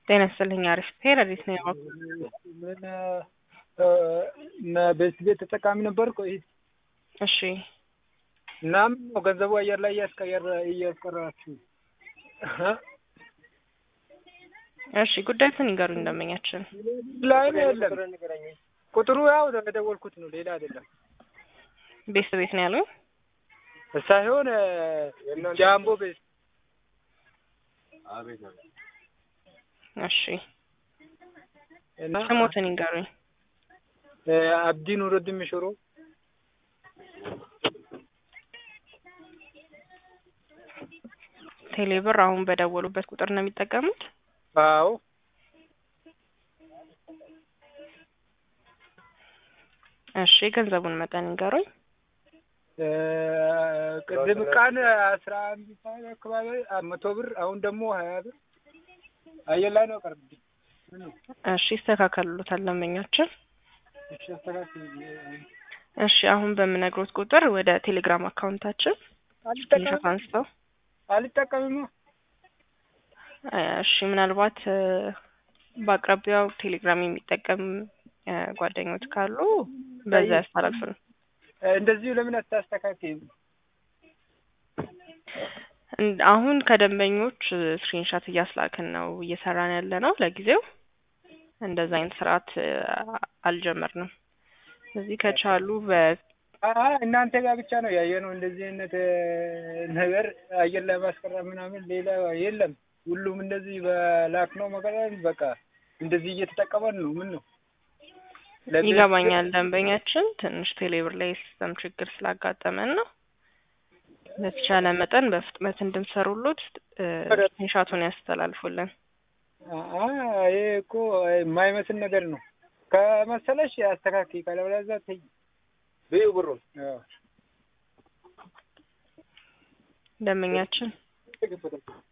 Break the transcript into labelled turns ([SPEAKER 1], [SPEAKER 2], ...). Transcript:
[SPEAKER 1] ጤና ይስጥልኝ። አሪፍ ፔረዲስ ነው ያው
[SPEAKER 2] ምን እና በዚህ ቤት ተጠቃሚ ነበርኩ።
[SPEAKER 1] እሺ
[SPEAKER 2] እናም ገንዘቡ አየር ላይ እያስቀራችሁ
[SPEAKER 1] እሺ ጉዳዩን ይገሩኝ እንደመኛችን
[SPEAKER 2] ላይ የለም ቁጥሩ ያው ደወልኩት ነው ሌላ አይደለም።
[SPEAKER 1] ቤት ነው ያለው
[SPEAKER 2] ሳይሆን ጃምቦ ቤት አቤት ነው።
[SPEAKER 1] እሺ እና ስሞትን ይገሩኝ።
[SPEAKER 2] አብዲ ኑረዲን ምሽሮ
[SPEAKER 1] ቴሌብር አሁን በደወሉበት ቁጥር ነው የሚጠቀሙት?
[SPEAKER 2] አዎ
[SPEAKER 1] እሺ ገንዘቡን መጠን ይገሩኝ።
[SPEAKER 2] ቅድም ቀን 11 ሰዓት አካባቢ 100 ብር አሁን ደግሞ 20 ብር አየር ላይ ነው ቀርብ።
[SPEAKER 1] እሺ ይስተካከሉታል ለመኛችን።
[SPEAKER 2] እሺ አስተካክል።
[SPEAKER 1] እሺ አሁን በምነግሮት ቁጥር ወደ ቴሌግራም አካውንታችን
[SPEAKER 2] አልጠቀምም።
[SPEAKER 1] እሺ ምናልባት በአቅራቢያው ቴሌግራም የሚጠቀም ጓደኞች ካሉ በዛ ያስተላልፉን።
[SPEAKER 2] እንደዚህ ለምን አታስተካክይም?
[SPEAKER 1] አሁን ከደንበኞች ስክሪንሾት እያስላክን ነው እየሰራን ያለ ነው። ለጊዜው እንደዛ አይነት ስርዓት አልጀመርንም። እዚህ ከቻሉ
[SPEAKER 2] እናንተ ጋር ብቻ ነው ያየነው እንደዚህ አይነት ነገር አየር ላይ ማስቀረት ምናምን ሌላ የለም። ሁሉም እንደዚህ በላክ ነው መቀጠል በቃ እንደዚህ እየተጠቀመን ነው። ምን ነው
[SPEAKER 1] ይገባኛል። ደንበኛችን ትንሽ ቴሌብር ላይ ሲስተም ችግር ስላጋጠመን ነው። በተቻለ መጠን በፍጥነት እንድንሰሩሉት ስክሪንሾቱን ያስተላልፉልን።
[SPEAKER 2] ይሄ እኮ የማይመስል ነገር ነው። ከመሰለሽ አስተካክይ ካለበለዚያ ተይ በይው ብሩን።
[SPEAKER 1] ደንበኛችን